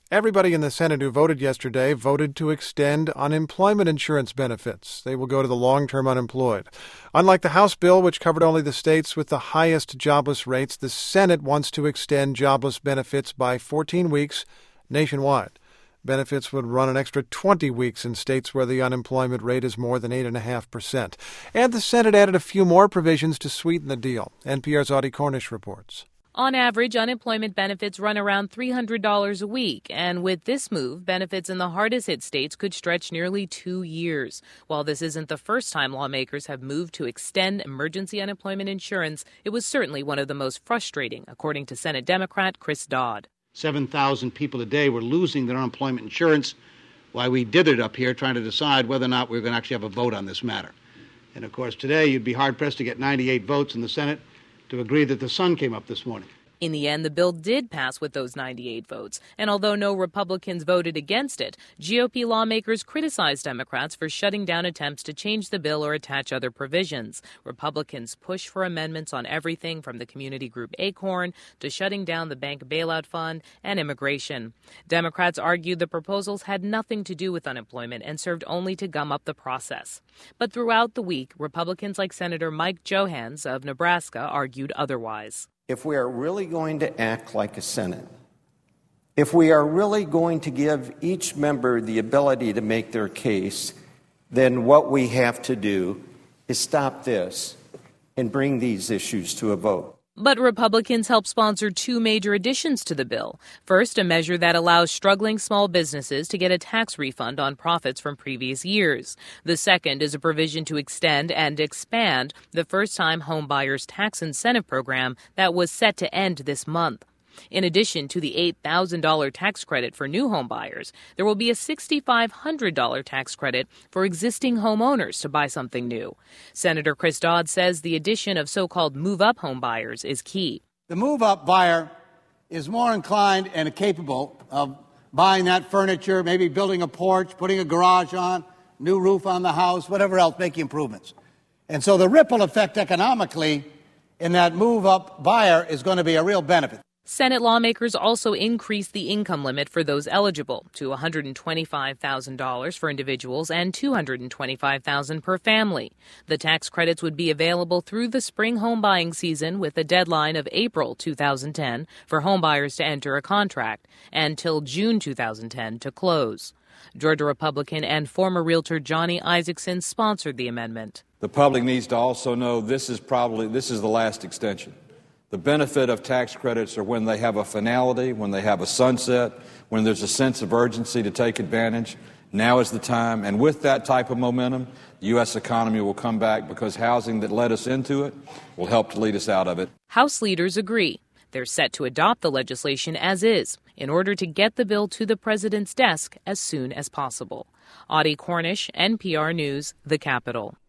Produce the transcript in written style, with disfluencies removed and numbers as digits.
Everybody in the Senate who voted yesterday voted to extend unemployment insurance benefits. They will go to the long-term unemployed. Unlike the House bill, which covered only the states with the highest jobless rates, the Senate wants to extend jobless benefits by 14 weeks nationwide. Benefits would run an extra 20 weeks in states where the unemployment rate is more than 8.5%. And the Senate added a few more provisions to sweeten the deal. NPR's Audie Cornish reports. On average, unemployment benefits run around $300 a week, and with this move, benefits in the hardest-hit states could stretch nearly 2 years. While this isn't the first time lawmakers have moved to extend emergency unemployment insurance, it was certainly one of the most frustrating, according to Senate Democrat Chris Dodd. 7,000 people a day were losing their unemployment insurance while we dithered up here trying to decide whether or not we were going to actually have a vote on this matter. And, of course, today you'd be hard-pressed to get 98 votes in the Senate to agree that the sun came up this morning. In the end, the bill did pass with those 98 votes, and although no Republicans voted against it, GOP lawmakers criticized Democrats for shutting down attempts to change the bill or attach other provisions. Republicans pushed for amendments on everything from the community group Acorn to shutting down the bank bailout fund and immigration. Democrats argued the proposals had nothing to do with unemployment and served only to gum up the process. But throughout the week, Republicans like Senator Mike Johanns of Nebraska argued otherwise. If we are really going to act like a Senate, if we are really going to give each member the ability to make their case, then what we have to do is stop this and bring these issues to a vote. But Republicans helped sponsor two major additions to the bill. First, a measure that allows struggling small businesses to get a tax refund on profits from previous years. The second is a provision to extend and expand the first-time homebuyers tax incentive program that was set to end this month. In addition to the $8,000 tax credit for new home buyers, there will be a $6,500 tax credit for existing homeowners to buy something new. Senator Chris Dodd says the addition of so-called move-up home buyers is key. The move-up buyer is more inclined and capable of buying that furniture, maybe building a porch, putting a garage on, new roof on the house, whatever else, making improvements. And so the ripple effect economically in that move-up buyer is going to be a real benefit. Senate lawmakers also increased the income limit for those eligible to $125,000 for individuals and $225,000 per family. The tax credits would be available through the spring home buying season with a deadline of April 2010 for homebuyers to enter a contract and till June 2010 to close. Georgia Republican and former realtor Johnny Isaacson sponsored the amendment. The public needs to also know this is the last extension. The benefit of tax credits are when they have a finality, when they have a sunset, when there's a sense of urgency to take advantage. Now is the time. And with that type of momentum, the U.S. economy will come back because housing that led us into it will help to lead us out of it. House leaders agree. They're set to adopt the legislation as is in order to get the bill to the president's desk as soon as possible. Audie Cornish, NPR News, the Capitol.